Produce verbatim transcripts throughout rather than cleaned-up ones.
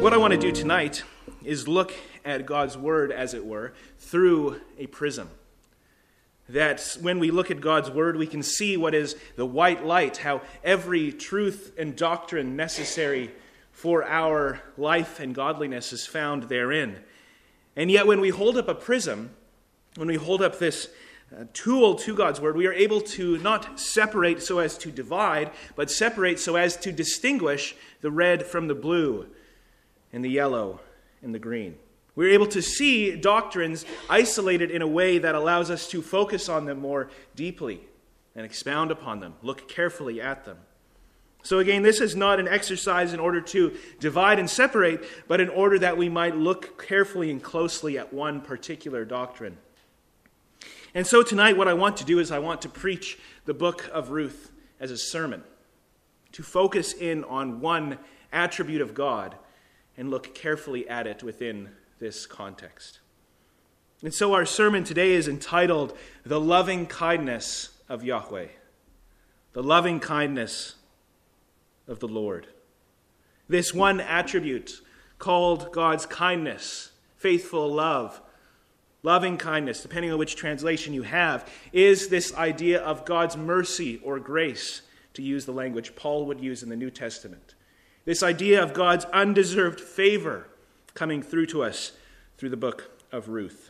What I want to do tonight is look at God's word, as it were, through a prism. That when we look at God's word, we can see what is the white light, how every truth and doctrine necessary for our life and godliness is found therein. And yet when we hold up a prism, when we hold up this uh, tool to God's word, we are able to not separate so as to divide, but separate so as to distinguish the red from the blue and the yellow and the green. We're able to see doctrines isolated in a way that allows us to focus on them more deeply and expound upon them, look carefully at them. So again, this is not an exercise in order to divide and separate, but in order that we might look carefully and closely at one particular doctrine. And so tonight what I want to do is I want to preach the book of Ruth as a sermon, to focus in on one attribute of God and look carefully at it within this context. And so our sermon today is entitled, The Loving Kindness of Yahweh. The loving kindness of the Lord. This one attribute called God's kindness, faithful love, loving kindness, depending on which translation you have, is this idea of God's mercy or grace, to use the language Paul would use in the New Testament. This idea of God's undeserved favor coming through to us through the book of Ruth.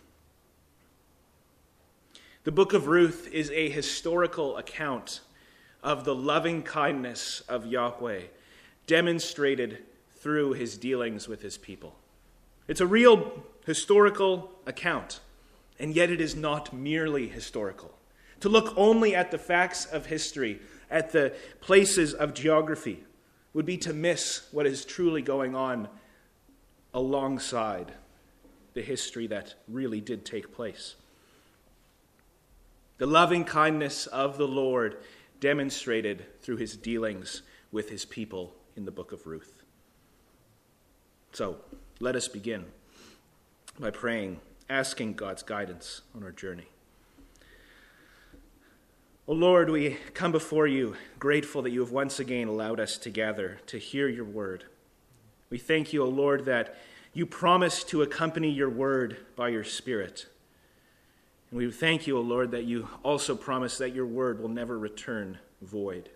The book of Ruth is a historical account of the loving kindness of Yahweh, demonstrated through his dealings with his people. It's a real historical account, and yet it is not merely historical. To look only at the facts of history, at the places of geography, would be to miss what is truly going on alongside the history that really did take place. The loving kindness of the Lord demonstrated through his dealings with his people in the book of Ruth. So, let us begin by praying, asking God's guidance on our journey. O Lord, we come before you grateful that you have once again allowed us to gather to hear your word. We thank you, O Lord, that you promise to accompany your word by your Spirit. And we thank you, O Lord, that you also promise that your word will never return void.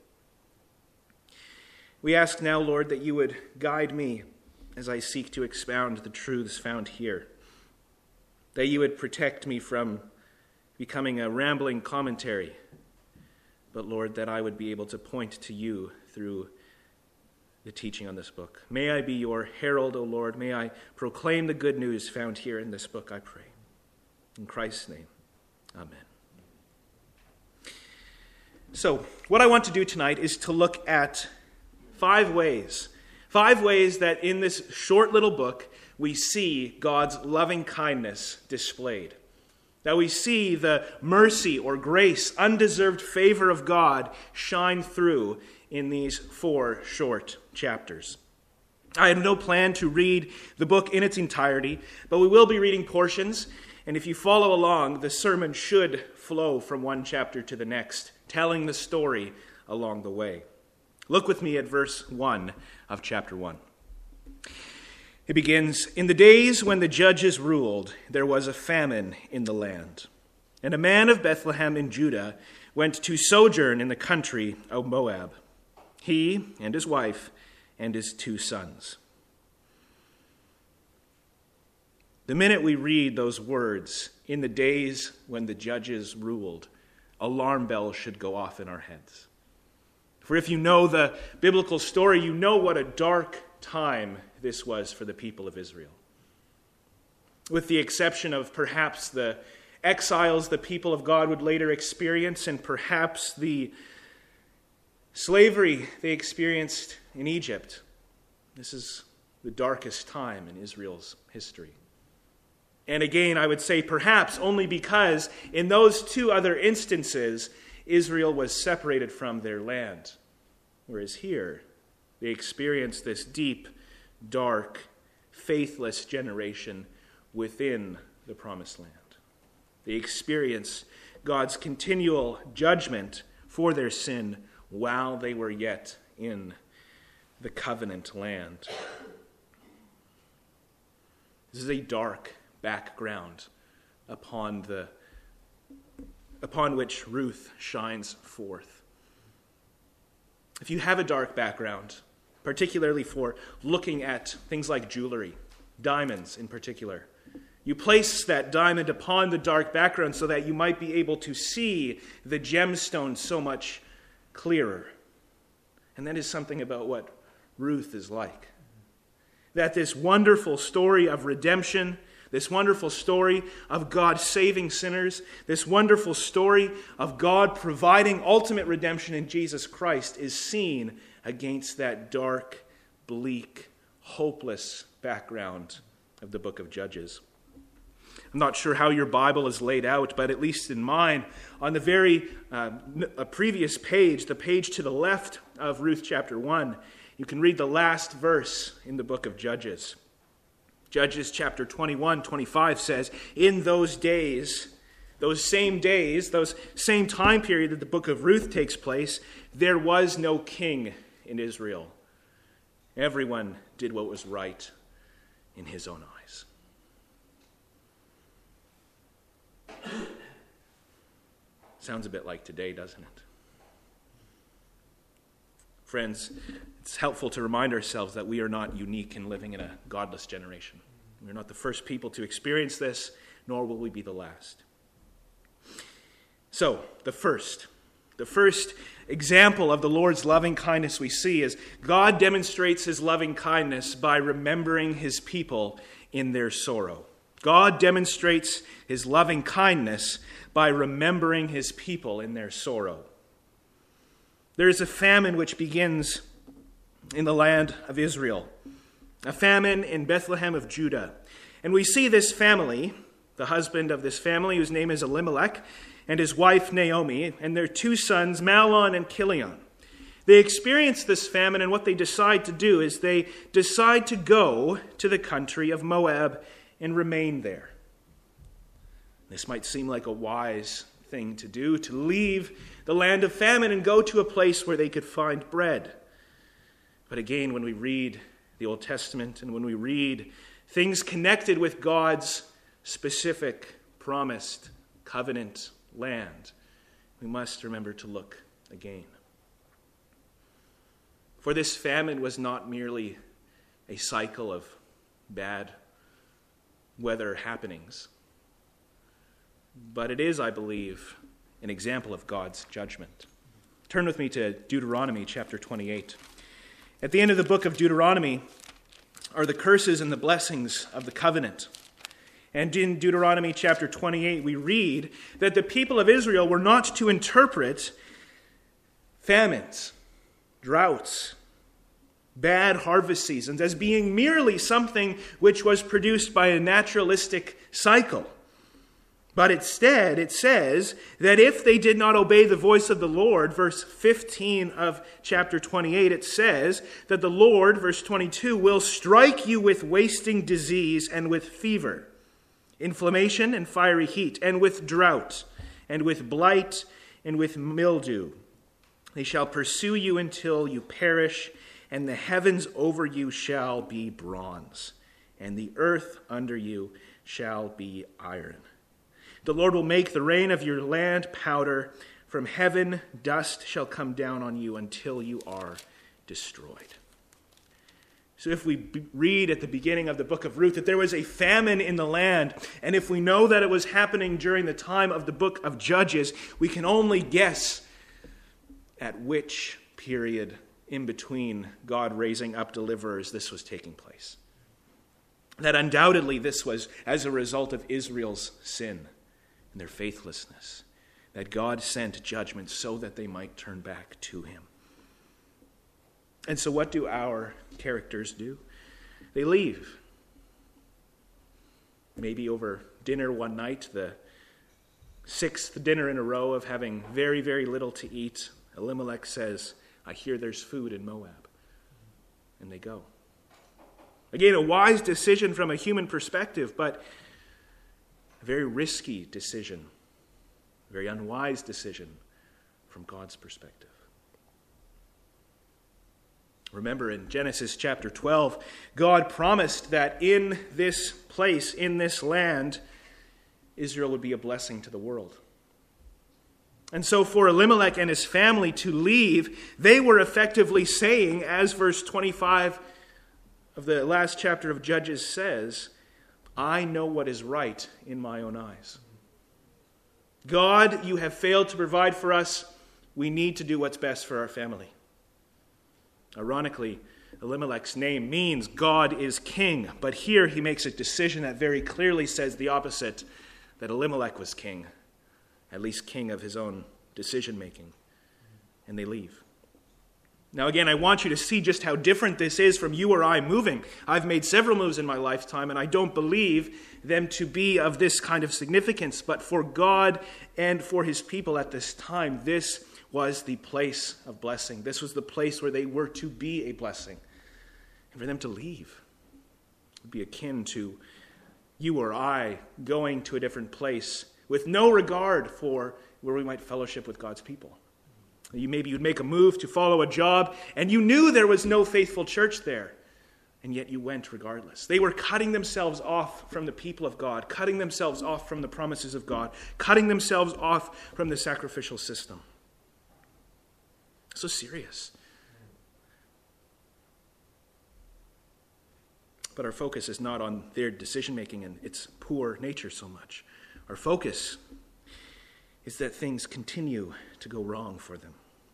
We ask now, Lord, that you would guide me as I seek to expound the truths found here. That you would protect me from becoming a rambling commentary, but Lord, that I would be able to point to you through the teaching on this book. May I be your herald, O Lord. May I proclaim the good news found here in this book, I pray. In Christ's name, amen. So, what I want to do tonight is to look at five ways. Five ways that in this short little book we see God's loving kindness displayed. That we see the mercy or grace, undeserved favor of God shine through in these four short chapters. I had no plan to read the book in its entirety, but we will be reading portions, and if you follow along, the sermon should flow from one chapter to the next, telling the story along the way. Look with me at verse one of chapter one. It begins, "In the days when the judges ruled, there was a famine in the land. And a man of Bethlehem in Judah went to sojourn in the country of Moab, he and his wife and his two sons." The minute we read those words, "in the days when the judges ruled," alarm bells should go off in our heads. For if you know the biblical story, you know what a dark time this was for the people of Israel. With the exception of perhaps the exiles the people of God would later experience, and perhaps the slavery they experienced in Egypt, this is the darkest time in Israel's history. And again, I would say perhaps only because in those two other instances, Israel was separated from their land. Whereas here, they experienced this deep, dark, faithless generation within the promised land. They experience God's continual judgment for their sin while they were yet in the covenant land. This is a dark background upon the upon which Ruth shines forth. If you have a dark background, particularly for looking at things like jewelry, diamonds in particular, you place that diamond upon the dark background so that you might be able to see the gemstone so much clearer. And that is something about what Ruth is like. That this wonderful story of redemption, this wonderful story of God saving sinners, this wonderful story of God providing ultimate redemption in Jesus Christ is seen against that dark, bleak, hopeless background of the book of Judges. I'm not sure how your Bible is laid out, but at least in mine, on the very uh, previous page, the page to the left of Ruth chapter one, you can read the last verse in the book of Judges. Judges chapter twenty-one, twenty-five says, in those days, those same days, those same time period that the book of Ruth takes place, there was no king in Israel. Everyone did what was right in his own eyes. Sounds a bit like today, doesn't it? Friends, it's helpful to remind ourselves that we are not unique in living in a godless generation. We're not the first people to experience this, nor will we be the last. So, the first, the first example of the Lord's loving kindness we see is God demonstrates his loving kindness by remembering his people in their sorrow. God demonstrates his loving kindness by remembering his people in their sorrow. There is a famine which begins in the land of Israel, a famine in Bethlehem of Judah. And we see this family, the husband of this family, whose name is Elimelech, and his wife Naomi, and their two sons, Mahlon and Chilion. They experience this famine, and what they decide to do is they decide to go to the country of Moab and remain there. This might seem like a wise thing to do, to leave the land of famine and go to a place where they could find bread. But again, when we read the Old Testament and when we read things connected with God's specific, promised, covenant land, we must remember to look again. For this famine was not merely a cycle of bad weather happenings, but it is, I believe, an example of God's judgment. Turn with me to Deuteronomy chapter twenty-eight. At the end of the book of Deuteronomy are the curses and the blessings of the covenant. And in Deuteronomy chapter twenty-eight, we read that the people of Israel were not to interpret famines, droughts, bad harvest seasons as being merely something which was produced by a naturalistic cycle. But instead, it says that if they did not obey the voice of the Lord, verse fifteen of chapter twenty-eight, it says that the Lord, verse twenty-two, will strike you with wasting disease and with fever, inflammation and fiery heat, and with drought, and with blight, and with mildew. They shall pursue you until you perish, and the heavens over you shall be bronze, and the earth under you shall be iron. The Lord will make the rain of your land powder. From heaven dust shall come down on you until you are destroyed. So if we b- read at the beginning of the book of Ruth that there was a famine in the land, and if we know that it was happening during the time of the book of Judges, we can only guess at which period in between God raising up deliverers this was taking place. That undoubtedly this was as a result of Israel's sin and their faithlessness, that God sent judgment so that they might turn back to him. And so what do our characters do? They leave. Maybe over dinner one night, the sixth dinner in a row of having very, very little to eat, Elimelech says, I hear there's food in Moab. And they go. Again, a wise decision from a human perspective, but a very risky decision, a very unwise decision from God's perspective. Remember, in Genesis chapter twelve, God promised that in this place, in this land, Israel would be a blessing to the world. And so for Elimelech and his family to leave, they were effectively saying, as verse twenty-five of the last chapter of Judges says, I know what is right in my own eyes. God, you have failed to provide for us. We need to do what's best for our family. Ironically, Elimelech's name means God is king, but here he makes a decision that very clearly says the opposite, that Elimelech was king, at least king of his own decision-making, and they leave. Now again, I want you to see just how different this is from you or I moving. I've made several moves in my lifetime, and I don't believe them to be of this kind of significance, but for God and for his people at this time, this was the place of blessing. This was the place where they were to be a blessing. And for them to leave would be akin to you or I going to a different place with no regard for where we might fellowship with God's people. You maybe you'd make a move to follow a job, and you knew there was no faithful church there, and yet you went regardless. They were cutting themselves off from the people of God, cutting themselves off from the promises of God, cutting themselves off from the sacrificial system. So serious. But our focus is not on their decision-making and its poor nature so much. Our focus is that things continue to go wrong for them.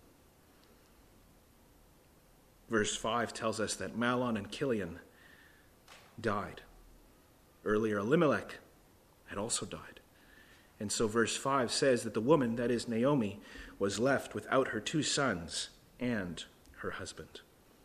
Verse five tells us that Mahlon and Chilion died. Earlier, Elimelech had also died. And so verse five says that the woman, that is Naomi, was left without her two sons and her husband.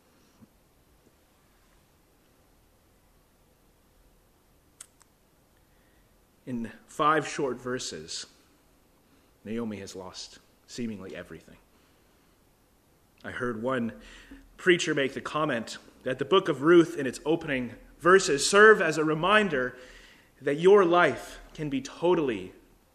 In five short verses, Naomi has lost seemingly everything. I heard one preacher make the comment that the book of Ruth in its opening verses serve as a reminder that your life can be totally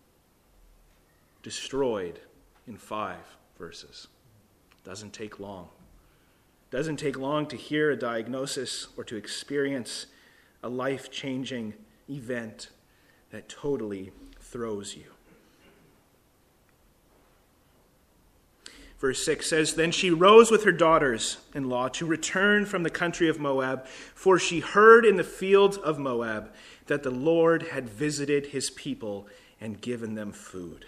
destroyed in five verses. Doesn't take long. Doesn't take long to hear a diagnosis or to experience a life-changing event that totally throws you. Verse six says, Then she rose with her daughters-in-law to return from the country of Moab, for she heard in the fields of Moab that the Lord had visited his people and given them food.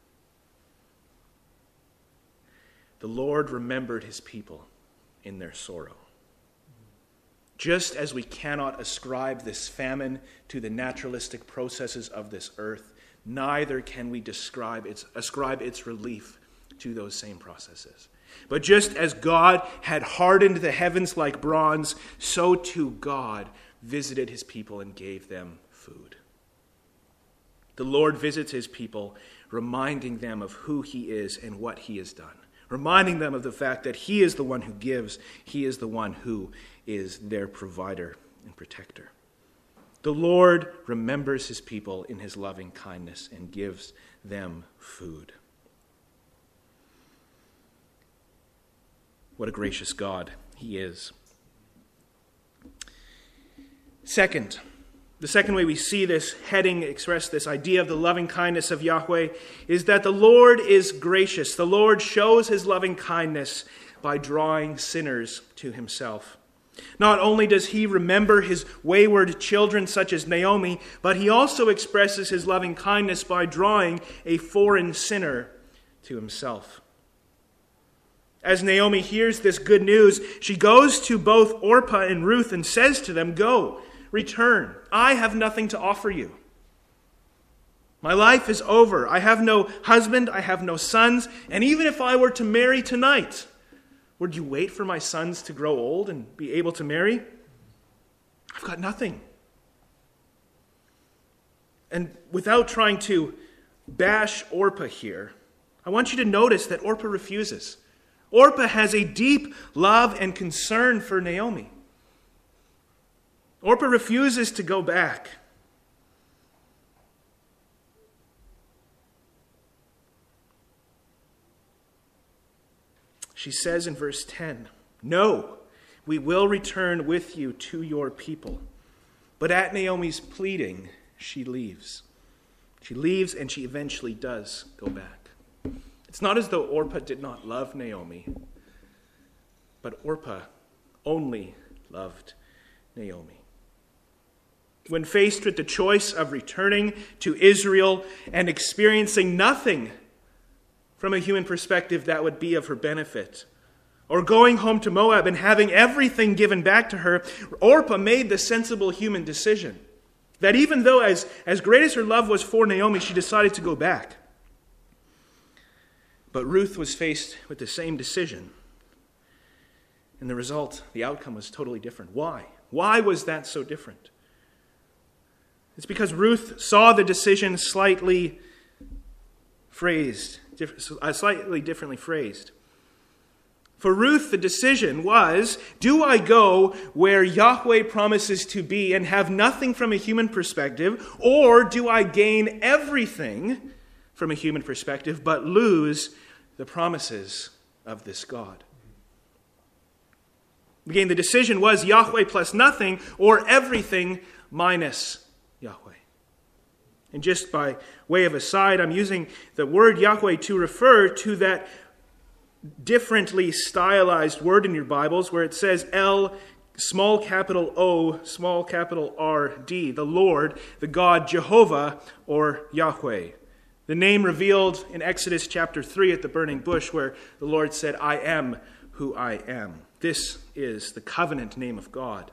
The Lord remembered his people in their sorrow. Just as we cannot ascribe this famine to the naturalistic processes of this earth, neither can we describe its, ascribe its relief to those same processes. But just as God had hardened the heavens like bronze, so too God visited his people and gave them food. The Lord visits his people, reminding them of who he is and what he has done. Reminding them of the fact that he is the one who gives. He is the one who is their provider and protector. The Lord remembers his people in his loving kindness and gives them food. What a gracious God he is. Second, the second way we see this heading express this idea of the loving kindness of Yahweh is that the Lord is gracious. The Lord shows his loving kindness by drawing sinners to himself. Not only does he remember his wayward children such as Naomi, but he also expresses his loving kindness by drawing a foreign sinner to himself. As Naomi hears this good news, she goes to both Orpah and Ruth and says to them, Go, return. I have nothing to offer you. My life is over. I have no husband. I have no sons. And even if I were to marry tonight, would you wait for my sons to grow old and be able to marry? I've got nothing. And without trying to bash Orpah here, I want you to notice that Orpah refuses. Orpah has a deep love and concern for Naomi. Orpah refuses to go back. She says in verse ten, No, We will return with you to your people. But at Naomi's pleading, she leaves. She leaves and she eventually does go back. It's not as though Orpah did not love Naomi, but Orpah only loved Naomi. When faced with the choice of returning to Israel and experiencing nothing from a human perspective that would be of her benefit, or going home to Moab and having everything given back to her, Orpah made the sensible human decision that even though as, as great as her love was for Naomi, she decided to go back. But Ruth was faced with the same decision. And the result, the outcome was totally different. Why? Why was that so different? It's because Ruth saw the decision slightly phrased, slightly differently phrased. For Ruth, the decision was, do I go where Yahweh promises to be and have nothing from a human perspective, or do I gain everything from a human perspective but lose the promises of this God? Again, the decision was Yahweh plus nothing, or everything minus Yahweh. And just by way of aside, I'm using the word Yahweh to refer to that differently stylized word in your Bibles where it says L, small capital O, small capital R, D, the Lord, the God, Jehovah, or Yahweh. The name revealed in Exodus chapter three at the burning bush where the Lord said, I am who I am. This is the covenant name of God.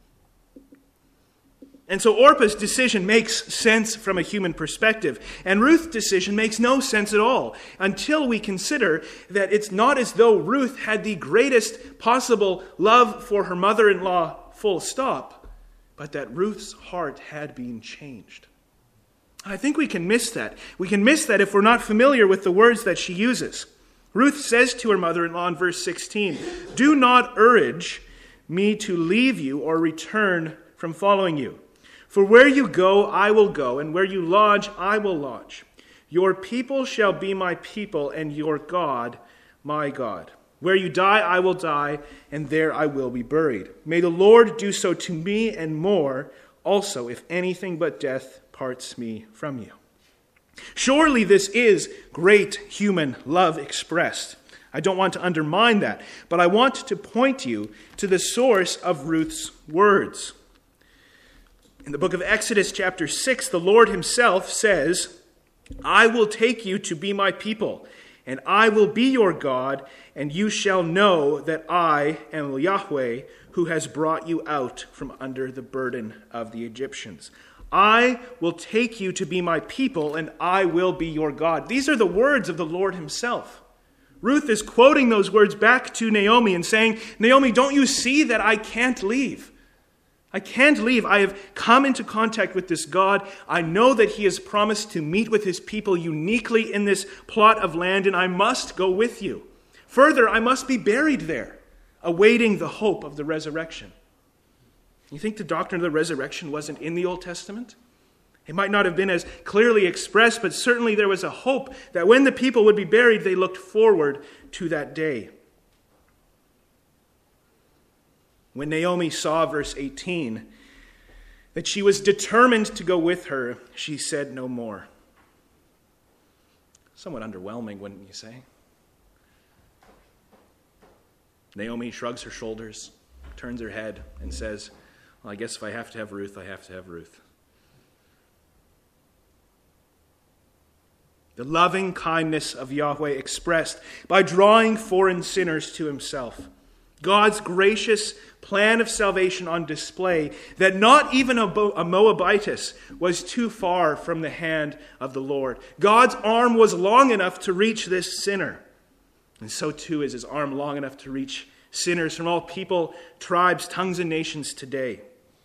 And so Orpah's decision makes sense from a human perspective, and Ruth's decision makes no sense at all until we consider that it's not as though Ruth had the greatest possible love for her mother-in-law, full stop, but that Ruth's heart had been changed. I think we can miss that. We can miss that if we're not familiar with the words that she uses. Ruth says to her mother-in-law in verse sixteen, do not urge me to leave you or return from following you. For where you go, I will go, and where you lodge, I will lodge. Your people shall be my people, and your God, my God. Where you die, I will die, and there I will be buried. May the Lord do so to me and more, also, if anything but death parts me from you. Surely this is great human love expressed. I don't want to undermine that, but I want to point you to the source of Ruth's words. In the book of Exodus chapter six, the Lord himself says, I will take you to be my people, and I will be your God, and you shall know that I am Yahweh, who has brought you out from under the burden of the Egyptians. I will take you to be my people, and I will be your God. These are the words of the Lord himself. Ruth is quoting those words back to Naomi and saying, Naomi, don't you see that I can't leave? I can't leave. I have come into contact with this God. I know that he has promised to meet with his people uniquely in this plot of land, and I must go with you. Further, I must be buried there, awaiting the hope of the resurrection. You think the doctrine of the resurrection wasn't in the Old Testament? It might not have been as clearly expressed, but certainly there was a hope that when the people would be buried, they looked forward to that day. When Naomi saw, verse eighteen, that she was determined to go with her, she said no more. Somewhat underwhelming, wouldn't you say? Naomi shrugs her shoulders, turns her head, and says, well, I guess if I have to have Ruth, I have to have Ruth. The loving kindness of Yahweh expressed by drawing foreign sinners to himself. God's gracious plan of salvation on display, that not even a Moabitess was too far from the hand of the Lord. God's arm was long enough to reach this sinner. And so too is his arm long enough to reach sinners from all people, tribes, tongues, and nations today.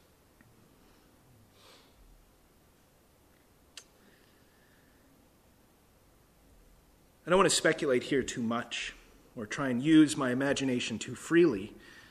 I don't want to speculate here too much or try and use my imagination too freely.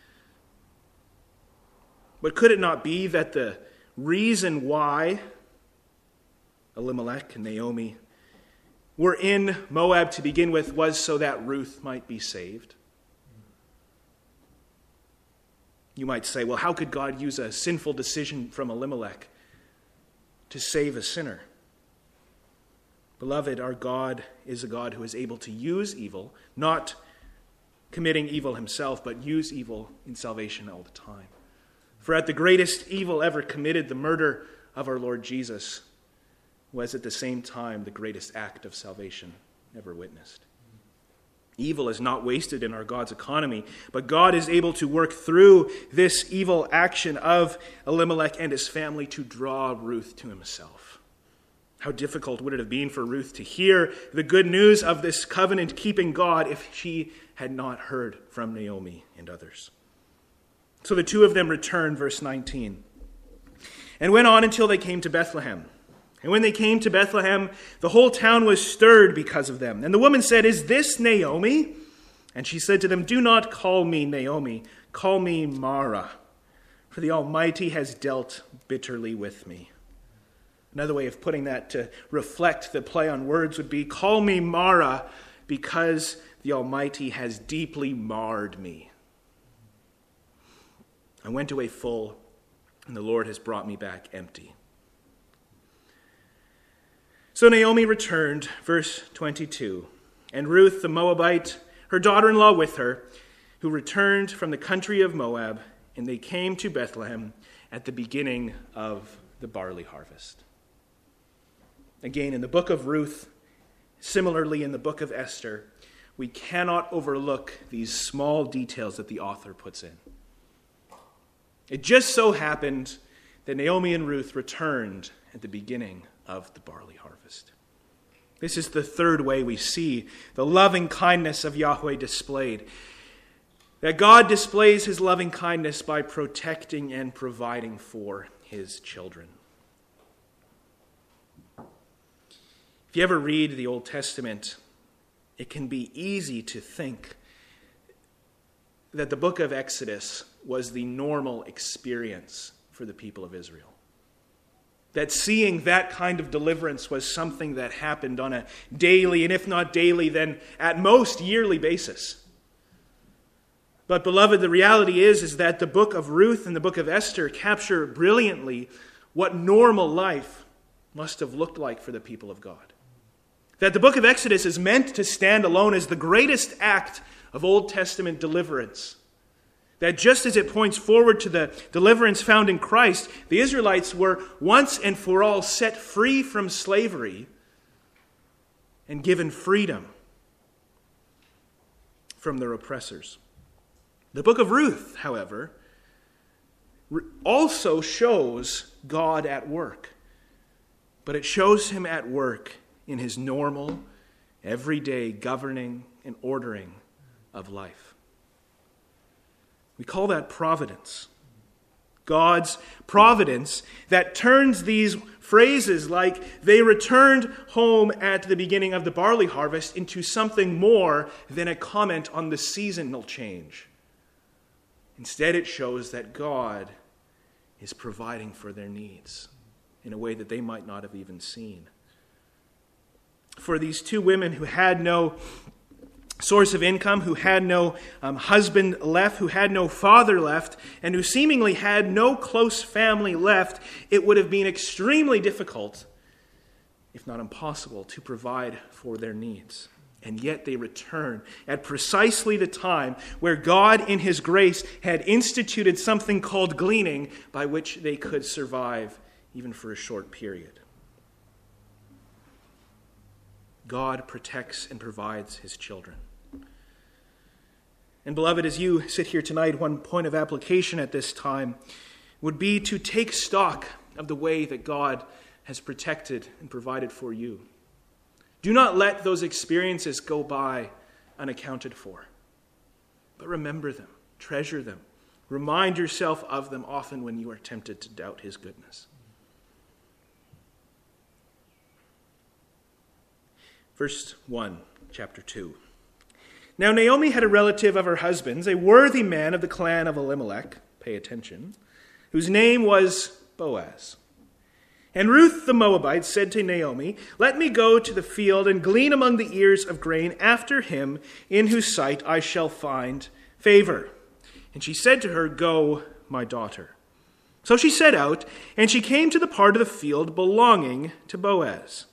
But could it not be that the reason why Elimelech and Naomi were in Moab to begin with was so that Ruth might be saved? You might say, well, how could God use a sinful decision from Elimelech to save a sinner? Beloved, our God is a God who is able to use evil, not committing evil himself, but use evil in salvation all the time. For at the greatest evil ever committed, the murder of our Lord Jesus, was at the same time the greatest act of salvation ever witnessed. Evil is not wasted in our God's economy, but God is able to work through this evil action of Elimelech and his family to draw Ruth to himself. How difficult would it have been for Ruth to hear the good news of this covenant-keeping God if she had not heard from Naomi and others? So the two of them returned, verse nineteen, and went on until they came to Bethlehem. And when they came to Bethlehem, the whole town was stirred because of them. And the woman said, "Is this Naomi?" And she said to them, "Do not call me Naomi, call me Mara, for the Almighty has dealt bitterly with me." Another way of putting that to reflect the play on words would be, "Call me Mara, because the Almighty has deeply marred me. I went away full, and the Lord has brought me back empty." So Naomi returned, verse twenty-two, and Ruth the Moabite, her daughter-in-law with her, who returned from the country of Moab, and they came to Bethlehem at the beginning of the barley harvest. Again, in the book of Ruth, similarly in the book of Esther, we cannot overlook these small details that the author puts in. It just so happened that Naomi and Ruth returned at the beginning of the barley harvest. This is the third way we see the loving kindness of Yahweh displayed. That God displays his loving kindness by protecting and providing for his children. If you ever read the Old Testament, it can be easy to think that the book of Exodus was the normal experience for the people of Israel. That seeing that kind of deliverance was something that happened on a daily, and if not daily, then at most yearly basis. But beloved, the reality is, is that the book of Ruth and the book of Esther capture brilliantly what normal life must have looked like for the people of God. That the book of Exodus is meant to stand alone as the greatest act of Old Testament deliverance. That just as it points forward to the deliverance found in Christ, the Israelites were once and for all set free from slavery and given freedom from their oppressors. The book of Ruth, however, also shows God at work. But it shows him at work in his normal, everyday governing and ordering of life. We call that providence. God's providence that turns these phrases like "they returned home at the beginning of the barley harvest" into something more than a comment on the seasonal change. Instead, it shows that God is providing for their needs in a way that they might not have even seen. For these two women who had no source of income, who had no um, husband left, who had no father left, and who seemingly had no close family left, it would have been extremely difficult, if not impossible, to provide for their needs. And yet they return at precisely the time where God in his grace had instituted something called gleaning by which they could survive even for a short period. God protects and provides his children. And beloved, as you sit here tonight, one point of application at this time would be to take stock of the way that God has protected and provided for you. Do not let those experiences go by unaccounted for, but remember them, treasure them, remind yourself of them often when you are tempted to doubt his goodness. Verse one, chapter two. Now Naomi had a relative of her husband's, a worthy man of the clan of Elimelech, pay attention, whose name was Boaz. And Ruth the Moabite said to Naomi, "Let me go to the field and glean among the ears of grain after him in whose sight I shall find favor." And she said to her, "Go, my daughter." So she set out, and she came to the part of the field belonging to Boaz.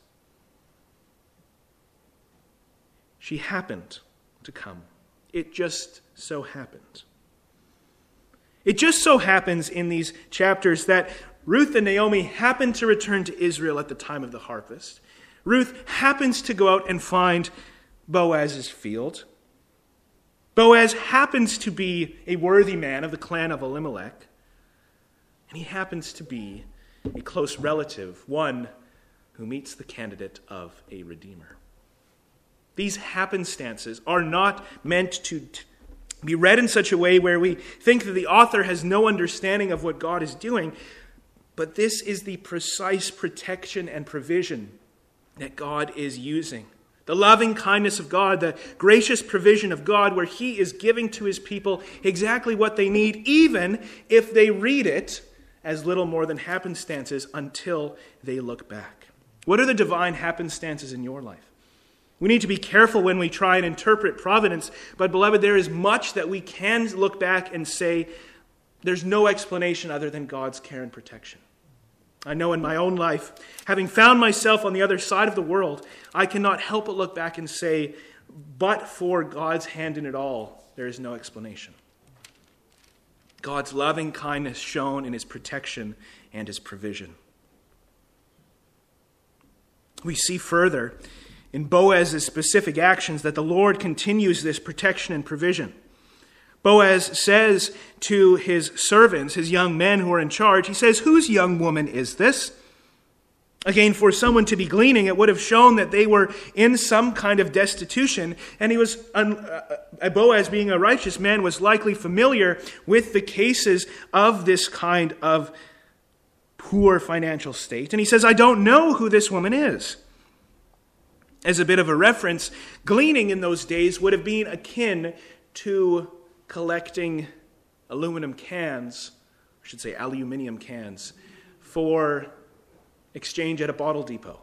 She happened to come. It just so happened. It just so happens in these chapters that Ruth and Naomi happen to return to Israel at the time of the harvest. Ruth happens to go out and find Boaz's field. Boaz happens to be a worthy man of the clan of Elimelech. And he happens to be a close relative, one who meets the candidate of a redeemer. These happenstances are not meant to t- be read in such a way where we think that the author has no understanding of what God is doing, but this is the precise protection and provision that God is using. The loving kindness of God, the gracious provision of God, where he is giving to his people exactly what they need, even if they read it as little more than happenstances until they look back. What are the divine happenstances in your life? We need to be careful when we try and interpret providence, but beloved, there is much that we can look back and say, there's no explanation other than God's care and protection. I know in my own life, having found myself on the other side of the world, I cannot help but look back and say, but for God's hand in it all, there is no explanation. God's loving kindness shown in his protection and his provision. We see further in Boaz's specific actions that the Lord continues this protection and provision. Boaz says to his servants, his young men who are in charge, he says, "Whose young woman is this?" Again, for someone to be gleaning, it would have shown that they were in some kind of destitution, and he was, uh, Boaz being a righteous man, was likely familiar with the cases of this kind of poor financial state. And he says, "I don't know who this woman is." As a bit of a reference, gleaning in those days would have been akin to collecting aluminum cans, I should say aluminium cans, for exchange at a bottle depot.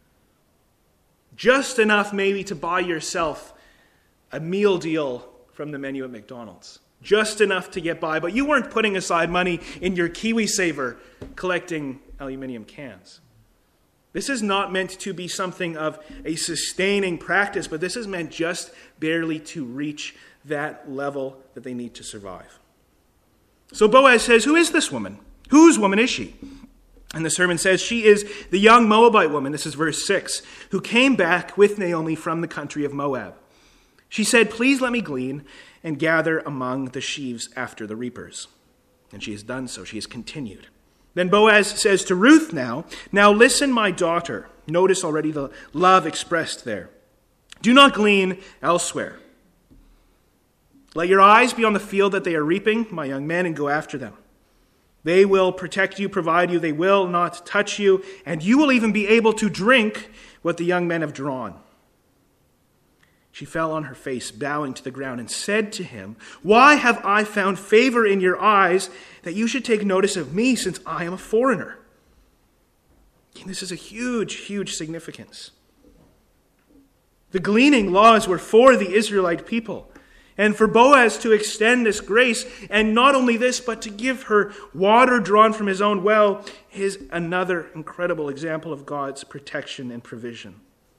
Just enough maybe to buy yourself a meal deal from the menu at McDonald's. Just enough to get by, but you weren't putting aside money in your KiwiSaver collecting aluminium cans. This is not meant to be something of a sustaining practice, but this is meant just barely to reach that level that they need to survive. So Boaz says, "Who is this woman? Whose woman is she?" And the servant says, "She is the young Moabite woman," this is verse six, "who came back with Naomi from the country of Moab. She said, 'Please let me glean and gather among the sheaves after the reapers.' And she has done so." She has continued. Then Boaz says to Ruth now, "Now listen, my daughter." Notice already the love expressed there. "Do not glean elsewhere. Let your eyes be on the field that they are reaping, my young men, and go after them. They will protect you, provide you. They will not touch you, and you will even be able to drink what the young men have drawn." She fell on her face, bowing to the ground, and said to him, "Why have I found favor in your eyes that you should take notice of me, since I am a foreigner?" And this is a huge, huge significance. The gleaning laws were for the Israelite people. And for Boaz to extend this grace, and not only this, but to give her water drawn from his own well, is another incredible example of God's protection and provision.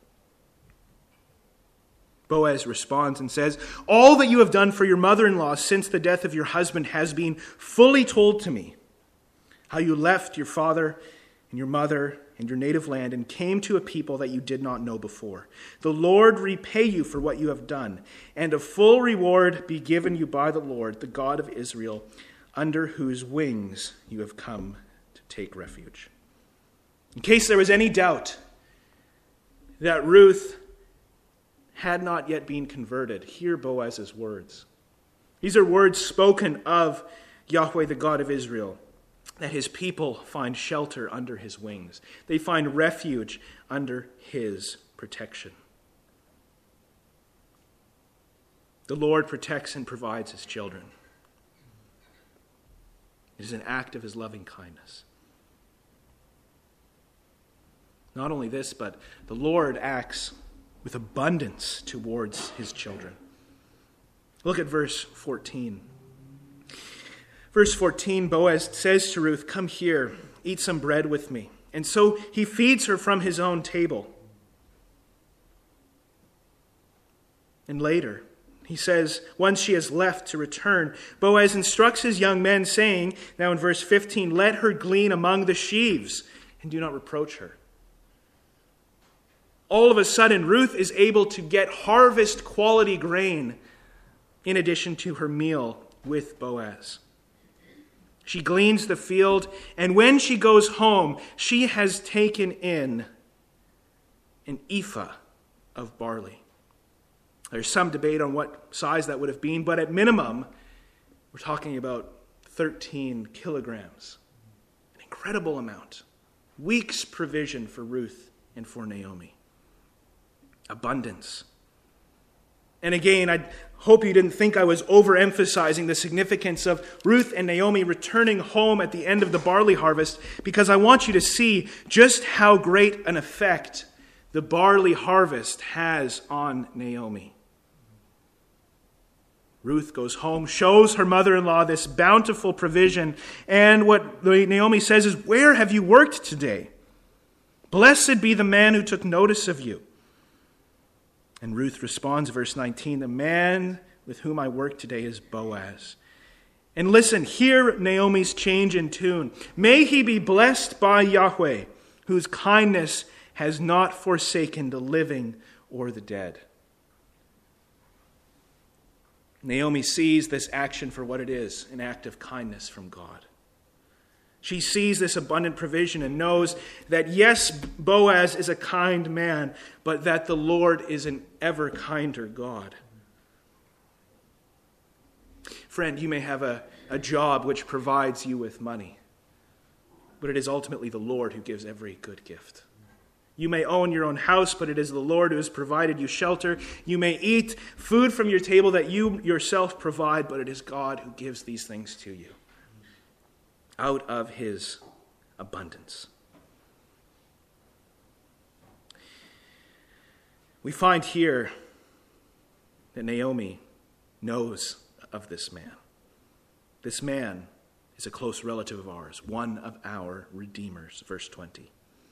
Boaz responds and says, "All that you have done for your mother-in-law since the death of your husband has been fully told to me. How you left your father and your mother and your native land and came to a people that you did not know before. The Lord repay you for what you have done, and a full reward be given you by the Lord, the God of Israel, under whose wings you have come to take refuge." In case there was any doubt that Ruth had not yet been converted, hear Boaz's words. These are words spoken of Yahweh, the God of Israel, that his people find shelter under his wings. They find refuge under his protection. The Lord protects and provides his children. It is an act of his loving kindness. Not only this, but the Lord acts with abundance towards his children. Look at verse fourteen. Verse fourteen, Boaz says to Ruth, "Come here, eat some bread with me." And so he feeds her from his own table. And later, he says, once she has left to return, Boaz instructs his young men, saying, now in verse fifteen, "Let her glean among the sheaves, and do not reproach her." All of a sudden, Ruth is able to get harvest quality grain in addition to her meal with Boaz. She gleans the field, and when she goes home, she has taken in an ephah of barley. There's some debate on what size that would have been, but at minimum, we're talking about thirteen kilograms. An incredible amount. Weeks' provision for Ruth and for Naomi. Abundance. And again, I hope you didn't think I was overemphasizing the significance of Ruth and Naomi returning home at the end of the barley harvest, because I want you to see just how great an effect the barley harvest has on Naomi. Ruth goes home, shows her mother-in-law this bountiful provision, and what Naomi says is, "Where have you worked today? Blessed be the man who took notice of you." And Ruth responds, verse nineteen, "The man with whom I work today is Boaz." And listen, hear Naomi's change in tune. "May he be blessed by Yahweh, whose kindness has not forsaken the living or the dead." Naomi sees this action for what it is, an act of kindness from God. She sees this abundant provision and knows that yes, Boaz is a kind man, but that the Lord is an ever kinder God. Friend, you may have a, a job which provides you with money, but it is ultimately the Lord who gives every good gift. You may own your own house, but it is the Lord who has provided you shelter. You may eat food from your table that you yourself provide, but it is God who gives these things to you out of his abundance. We find here that Naomi knows of this man. This man is a close relative of ours, one of our redeemers, verse twenty.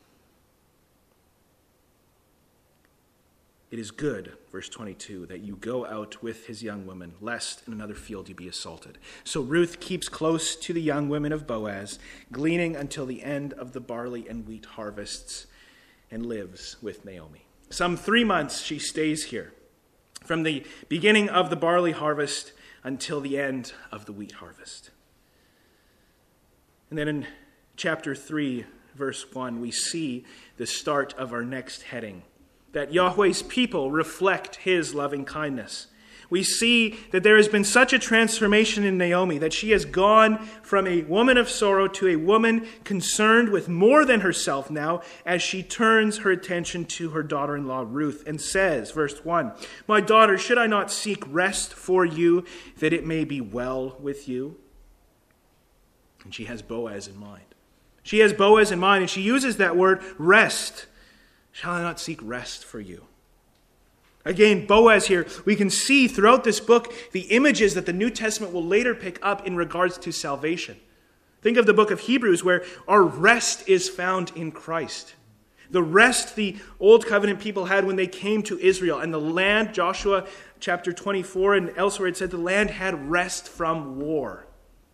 "It is good," verse twenty-two, "that you go out with his young women, lest in another field you be assaulted." So Ruth keeps close to the young women of Boaz, gleaning until the end of the barley and wheat harvests, and lives with Naomi. Some three months she stays here, from the beginning of the barley harvest until the end of the wheat harvest. And then in chapter three, verse one, we see the start of our next heading, that Yahweh's people reflect his loving kindness. We see that there has been such a transformation in Naomi that she has gone from a woman of sorrow to a woman concerned with more than herself now, as she turns her attention to her daughter-in-law Ruth and says, verse one, "My daughter, should I not seek rest for you, that it may be well with you?" And she has Boaz in mind. She has Boaz in mind, and she uses that word, rest. "Shall I not seek rest for you?" Again, Boaz here, we can see throughout this book the images that the New Testament will later pick up in regards to salvation. Think of the book of Hebrews, where our rest is found in Christ. The rest the Old Covenant people had when they came to Israel, and the land, Joshua chapter twenty-four and elsewhere, it said the land had rest from war.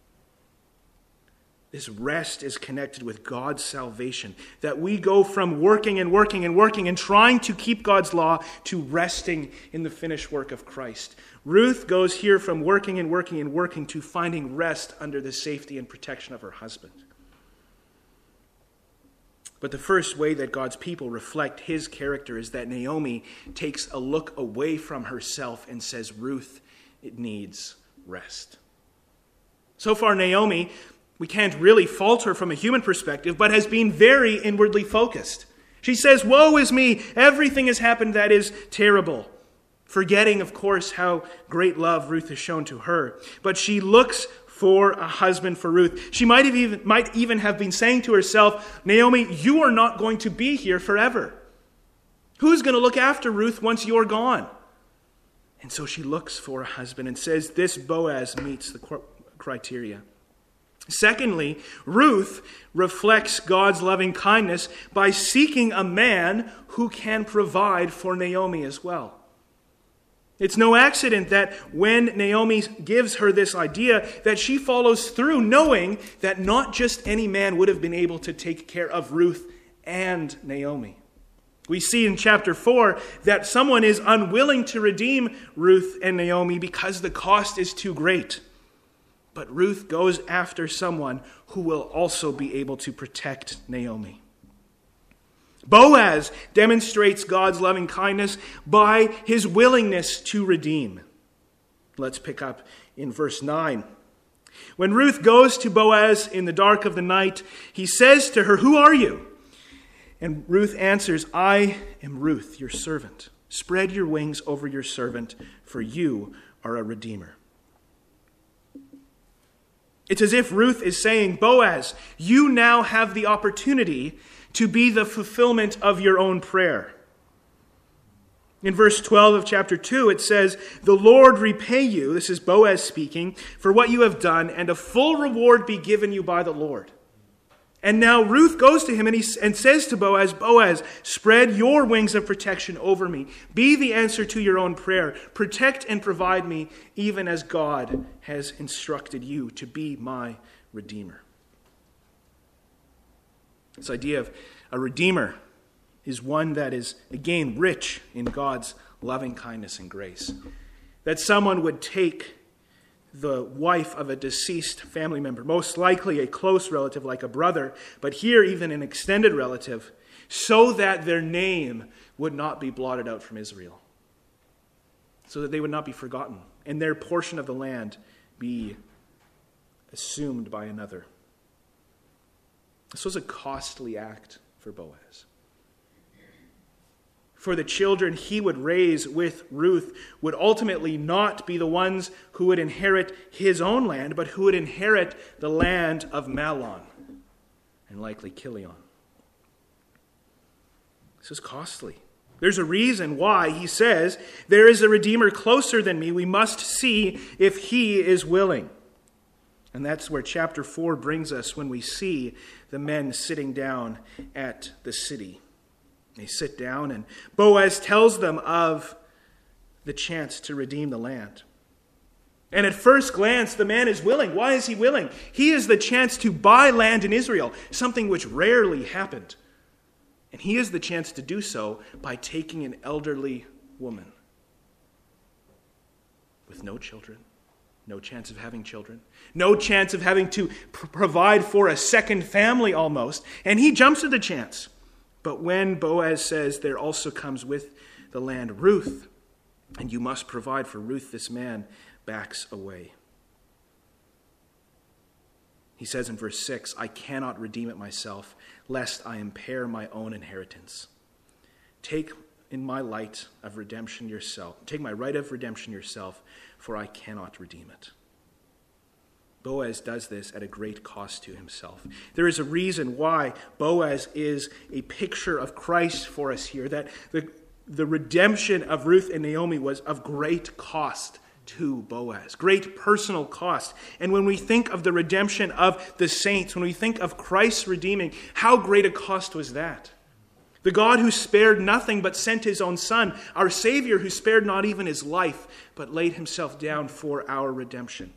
This rest is connected with God's salvation, that we go from working and working and working and trying to keep God's law to resting in the finished work of Christ. Ruth goes here from working and working and working to finding rest under the safety and protection of her husband. But the first way that God's people reflect his character is that Naomi takes a look away from herself and says, Ruth, it needs rest. So far, Naomi, we can't really fault her from a human perspective, but has been very inwardly focused. She says, "Woe is me, everything has happened that is terrible," forgetting, of course, how great love Ruth has shown to her. But she looks for a husband for Ruth. She might have even, might even have been saying to herself, "Naomi, you are not going to be here forever. Who's going to look after Ruth once you're gone?" And so she looks for a husband and says, this Boaz meets the criteria. Secondly, Ruth reflects God's loving kindness by seeking a man who can provide for Naomi as well. It's no accident that when Naomi gives her this idea, that she follows through knowing that not just any man would have been able to take care of Ruth and Naomi. We see in chapter four that someone is unwilling to redeem Ruth and Naomi because the cost is too great. But Ruth goes after someone who will also be able to protect Naomi. Boaz demonstrates God's loving kindness by his willingness to redeem. Let's pick up in verse nine. When Ruth goes to Boaz in the dark of the night, he says to her, "Who are you?" And Ruth answers, "I am Ruth, your servant. Spread your wings over your servant, for you are a redeemer." It's as if Ruth is saying, Boaz, you now have the opportunity to be the fulfillment of your own prayer. In verse twelve of chapter two, it says, "The Lord repay you," this is Boaz speaking, "for what you have done, and a full reward be given you by the Lord." And now Ruth goes to him and, he, and says to Boaz, "Boaz, spread your wings of protection over me. Be the answer to your own prayer. Protect and provide me, even as God has instructed you to be my redeemer." This idea of a redeemer is one that is, again, rich in God's loving kindness and grace. That someone would take the wife of a deceased family member, most likely a close relative like a brother, but here even an extended relative, so that their name would not be blotted out from Israel, so that they would not be forgotten, and their portion of the land be assumed by another. This was a costly act for Boaz. For the children he would raise with Ruth would ultimately not be the ones who would inherit his own land, but who would inherit the land of Mahlon and likely Chilion. This is costly. There's a reason why he says, "There is a Redeemer closer than me. We must see if he is willing." And that's where chapter four brings us when we see the men sitting down at the city. They sit down and Boaz tells them of the chance to redeem the land. And at first glance, the man is willing. Why is he willing? He has the chance to buy land in Israel, something which rarely happened. And he has the chance to do so by taking an elderly woman with no children, no chance of having children, no chance of having to pr- provide for a second family almost. And he jumps at the chance. But when Boaz says there also comes with the land Ruth, and you must provide for Ruth, this man backs away. He says in verse six, "I cannot redeem it myself, lest I impair my own inheritance. Take in my light of redemption yourself. Take my right of redemption yourself, for I cannot redeem it." Boaz does this at a great cost to himself. There is a reason why Boaz is a picture of Christ for us here, that the, the redemption of Ruth and Naomi was of great cost to Boaz, great personal cost. And when we think of the redemption of the saints, when we think of Christ's redeeming, how great a cost was that? The God who spared nothing but sent his own Son, our Savior who spared not even his life, but laid himself down for our redemption.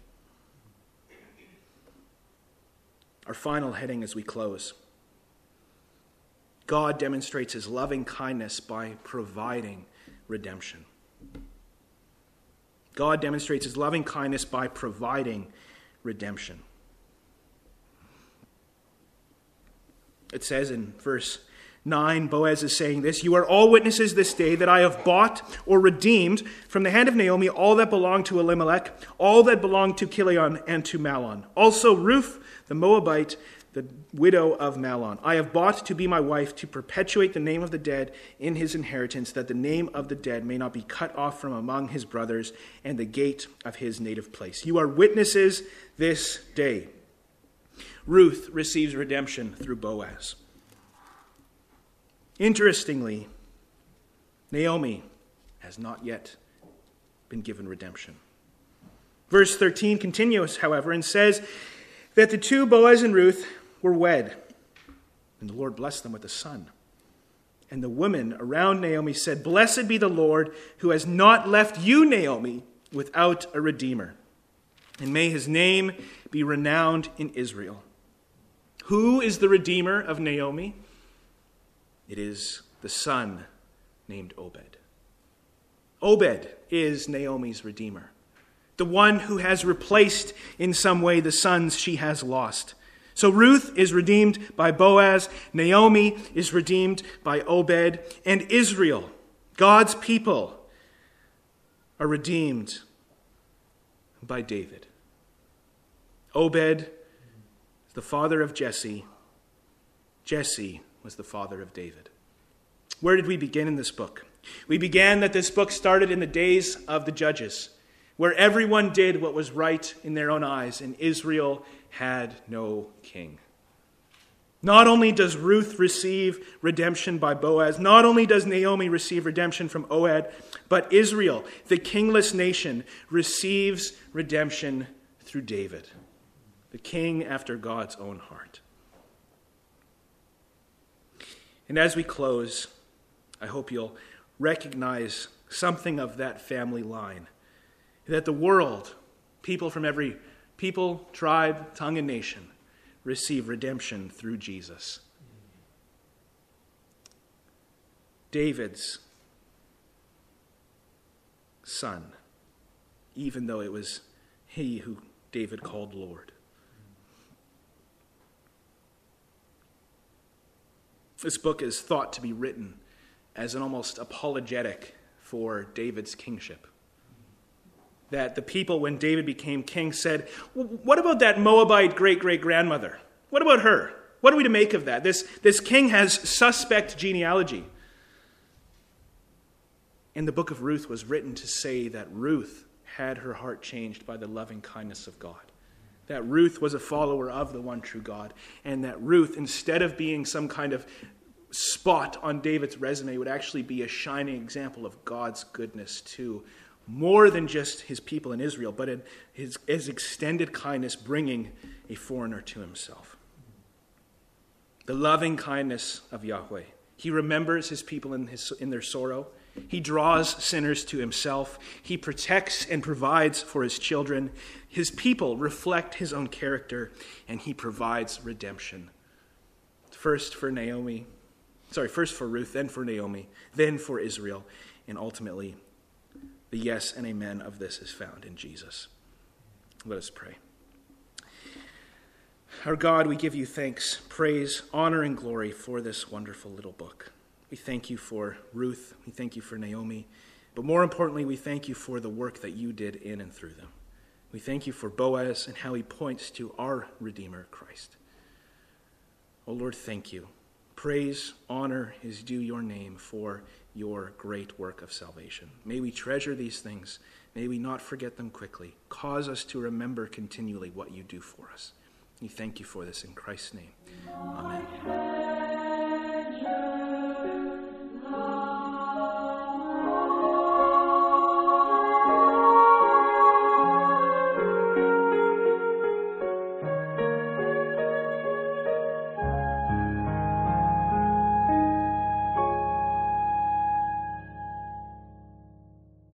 Our final heading as we close. God demonstrates his loving kindness by providing redemption. God demonstrates his loving kindness by providing redemption. It says in verse nine, Boaz is saying this, "You are all witnesses this day that I have bought or redeemed from the hand of Naomi all that belonged to Elimelech, all that belonged to Chilion and to Mahlon. Also Ruth, the Moabite, the widow of Mahlon, I have bought to be my wife to perpetuate the name of the dead in his inheritance, that the name of the dead may not be cut off from among his brothers and the gate of his native place. You are witnesses this day." Ruth receives redemption through Boaz. Interestingly, Naomi has not yet been given redemption. Verse thirteen continues, however, and says, that the two, Boaz and Ruth, were wed, and the Lord blessed them with a son. And the women around Naomi said, "Blessed be the Lord, who has not left you, Naomi, without a redeemer. And may his name be renowned in Israel." Who is the redeemer of Naomi? It is the son named Obed. Obed is Naomi's redeemer, the one who has replaced in some way the sons she has lost. So Ruth is redeemed by Boaz, Naomi is redeemed by Obed, and Israel, God's people, are redeemed by David. Obed is the father of Jesse. Jesse was the father of David. Where did we begin in this book? We began that this book started in the days of the judges, where everyone did what was right in their own eyes, and Israel had no king. Not only does Ruth receive redemption by Boaz, not only does Naomi receive redemption from Obed, but Israel, the kingless nation, receives redemption through David, the king after God's own heart. And as we close, I hope you'll recognize something of that family line, that the world, people from every people, tribe, tongue, and nation, receive redemption through Jesus. David's son, even though it was he who David called Lord. This book is thought to be written as an almost apologetic for David's kingship. That the people, when David became king, said, well, what about that Moabite great-great-grandmother? What about her? What are we to make of that? This, this king has suspect genealogy. And the book of Ruth was written to say that Ruth had her heart changed by the loving kindness of God. That Ruth was a follower of the one true God. And that Ruth, instead of being some kind of spot on David's resume, would actually be a shining example of God's goodness to more than just his people in Israel, but in his, his extended kindness, bringing a foreigner to himself. The loving kindness of Yahweh. He remembers his people in, his, in their sorrow. He draws sinners to himself. He protects and provides for his children. His people reflect his own character, and he provides redemption. First for Naomi, sorry, first for Ruth, then for Naomi, then for Israel, and ultimately the yes and amen of this is found in Jesus. Let us pray. Our God, we give you thanks, praise, honor, and glory for this wonderful little book. We thank you for Ruth. We thank you for Naomi. But more importantly, we thank you for the work that you did in and through them. We thank you for Boaz and how he points to our Redeemer, Christ. Oh Lord, thank you. Praise, honor is due your name for your great work of salvation. May we treasure these things. May we not forget them quickly. Cause us to remember continually what you do for us. We thank you for this in Christ's name. Amen.